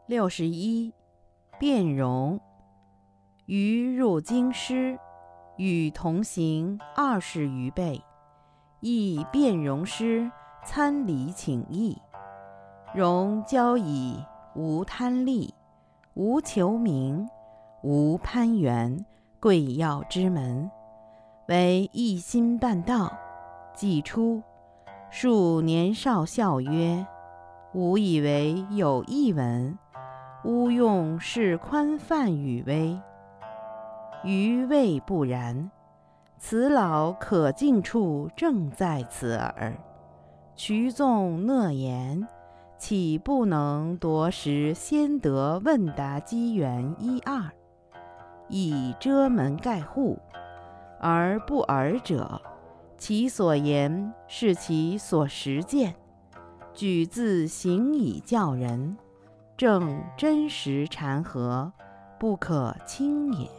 61. 辩容。余入京师，与同行20余辈，亦辩容师参礼请益。容教以无贪利，无求名，无攀缘，贵要之门，为一心办道。既出，数年少笑曰：吾以为有一文，吾用是宽泛语微。余谓不然，此老可敬处正在此耳。渠纵讷言，岂不能夺时先得问答机缘一二，以遮门盖户，而不耳者，其所言是其所实践，举自行以教人，正真实禅和，不可轻也。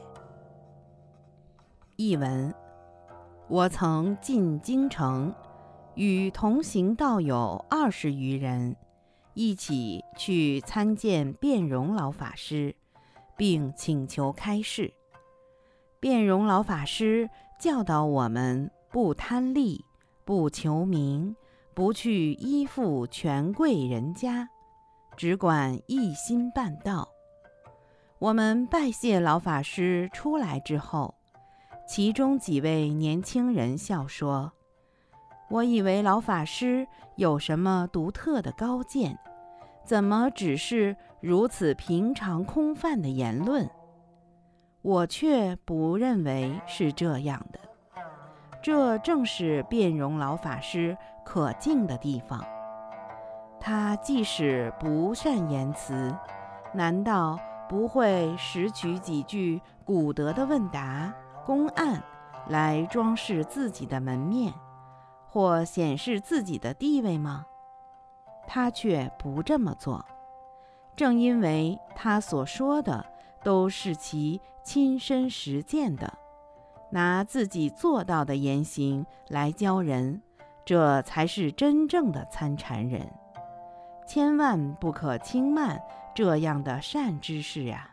译文：我曾进京城，与同行道友20余人，一起去参见辩容老法师，并请求开示。辩容老法师教导我们不贪利，不求名，不去依附权贵人家，只管一心办道。我们拜谢老法师出来之后，其中几位年轻人笑说：我以为老法师有什么独特的高见，怎么只是如此平常空泛的言论？我却不认为是这样的。这正是辩容老法师可敬的地方。他即使不善言辞，难道不会拾取几句古德的问答公案来装饰自己的门面，或显示自己的地位吗？他却不这么做。正因为他所说的都是其亲身实践的，拿自己做到的言行来教人，这才是真正的参禅人。千万不可轻慢这样的善知识啊！